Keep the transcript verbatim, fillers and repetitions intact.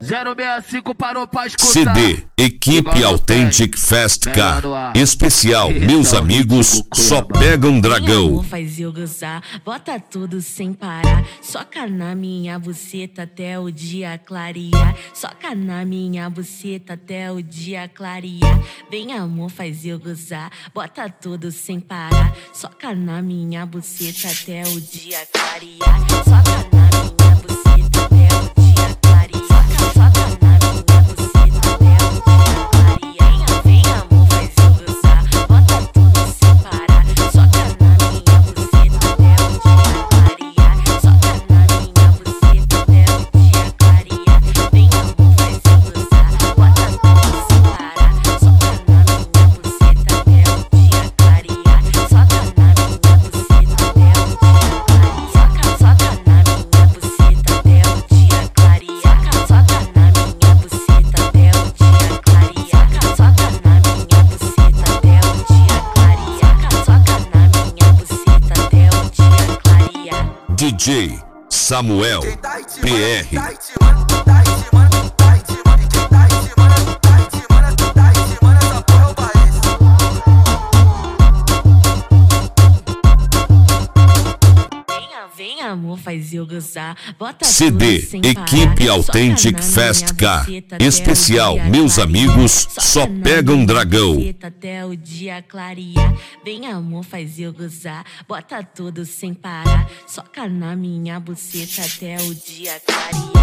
zero seis cinco parou pra escutar. C D Equipe Authentic Fast Car. Especial Meus Amigos Só Pegam Dragão. Amor, faz eu gozar, bota tudo sem parar. Soca na minha buceta até o dia clarear. Soca na minha buceta até o dia clarear. Vem amor, faz eu gozar, bota tudo sem parar. Soca na minha buceta até o dia clarear. Soca na minha buceta até o dia clarear. Soca, soca na minha buceta até o dia clarear. Vem amor, faz eu gozar, bota tudo sem parar. Soca na minha buceta até o dia clarear. Soca na minha buceta até o dia clarear. Vem amor, faz eu gozar, bota tudo sem parar. Soca na minha buceta até o dia clarear. Soca na minha buceta até o dia clarear. Soca, soca na minha buceta até o dia clarear. Soca na minha buceta até o dia clarear. Soca na minha buceta até o dia clarear. Soca na minha buceta até o dia clarear. D J Samuel P R. Venha, vem amor, faz eu gozar, bota C tudo D sem Equipe parar. Authentic Soca na Fast minha Car. buceta até o Especial dia Meus clarear. Amigos Soca Só na Pegam minha Dragão. buceta até o dia clarear. Vem amor, faz eu gozar, bota tudo sem parar. Soca na minha buceta até o dia clarear.